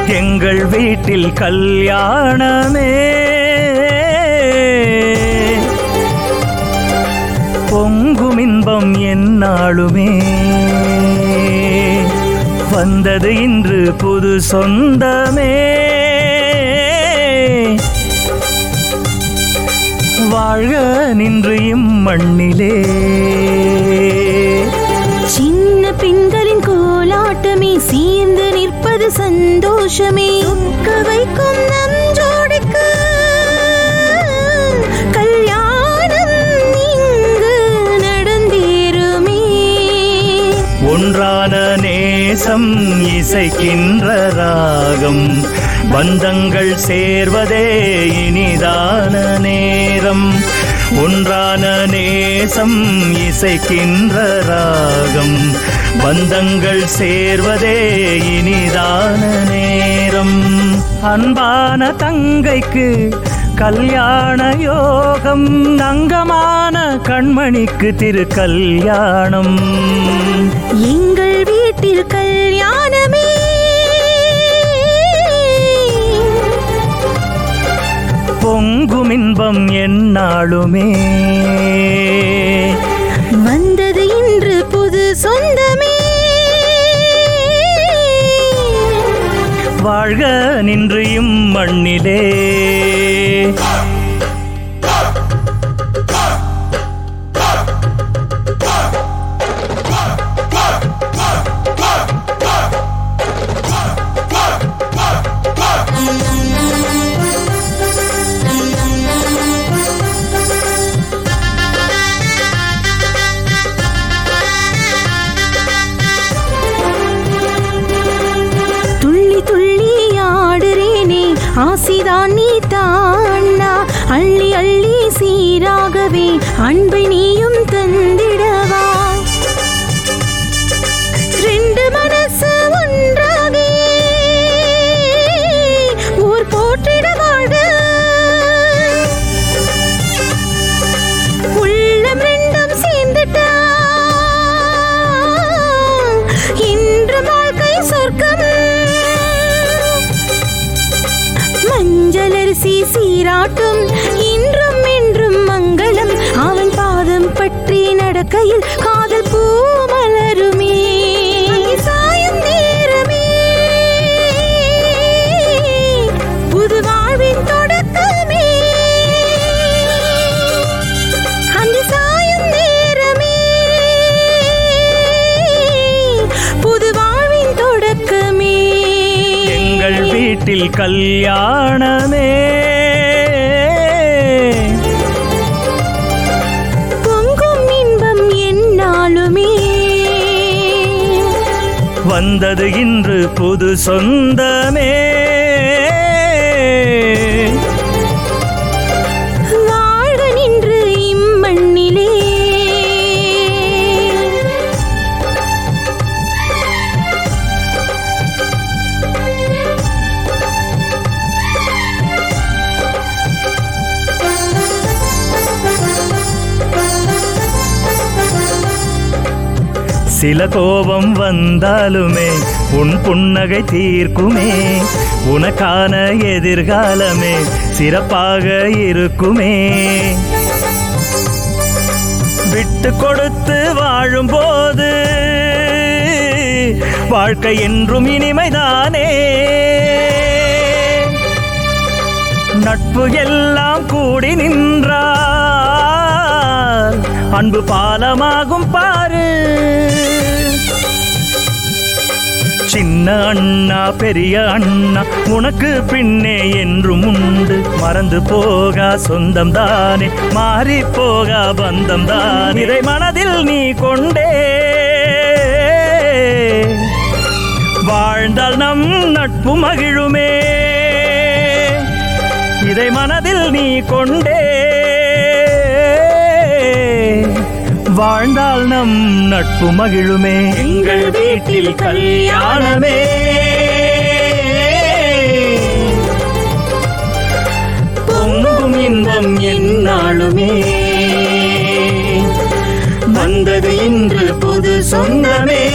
எங்கள் வீட்டில் கல்யாணமே பொங்கும் இன்பம் எந்நாளுமே வந்தது இன்று புது சொந்தமே வாழ்க நின்று இம்மண்ணிலே சின்ன பெண்களின் கோலாட்டமே சேர்ந்து நிற்பது சந்தோஷமே ஒக்க வைக்கும் நம் ஜோடிக்கு கல்யாணம் இங்கு நடந்தேறுமே ஒன்றான நேசம் இசைக்கின்ற ராகம் பந்தங்கள் சேர்வதே இனிதான நேரம் ஒன்றான நேசம் இசைக்கின்ற ராகம் பந்தங்கள் சேர்வதே இனிதான நேரம் அன்பான தங்கைக்கு கல்யாண யோகம் தங்கமான கண்மணிக்கு திரு கல்யாணம் எங்கள் வீட்டில் கல்யாணமே பொங்கும் இன்பம் எந்நாளுமே வந்தது இன்று புது சொந்தமே வாழ்க நின்று இம்மண்ணிலே ஆசிதான் நீ தாண்ணா அள்ளி அள்ளி சீராகவே அன்பை நீயும் தந்திடவா ரெண்டு மனசு ஒன்றாகி ஊர் போற்றிட வாழ்க உள்ளம் ரெண்டும் சேர்ந்துட்டா இன்று வாழ்க்கை சொர்க்கம் மஞ்சளரிசி சீராட்டும் இன்றும் என்றும் மங்களம் அவன் பாதம் பற்றி நடக்கையில் காதல் பூ மலருமே சாயும் நேரமே புது வாழ்வின் தொடக்கமே அங்கு சாயும் நேரமே புது வாழ்வின் தொடக்கமே எங்கள் வீட்டில் கல்யாணமே பொங்கும் இன்பம் எந்நாளுமே வந்தது இன்று புது சொந்தமே வாழ்க நின்று இம்மண்ணிலே சில கோபம் வந்தாலுமே உன் புன்னகை தீர்க்குமே உனக்கான எதிர்காலமே சிறப்பாக இருக்குமே விட்டு கொடுத்து வாழும்போது வாழ்க்கை என்றும் இனிமைதானே நட்பு எல்லாம் கூடி நின்றால் அன்பு பாலமாகும் பாரு சின்ன அண்ணா பெரிய அண்ணா உனக்கு பின்னே என்றும் உண்டு மறந்து போகா சொந்தம் தானே மாறி போகா பந்தம் தான் இதை மனதில் நீ கொண்டே வாழ்ந்தால் நம் நட்பு மகிழுமே இதை மனதில் நீ கொண்டே வாழ்ந்தால் நம் நட்பு மகிழுமே எங்கள் வீட்டில் கல்யாணமே பொங்கும் இன்பம் எந்நாளுமே வந்தது இன்று புது சொந்தமே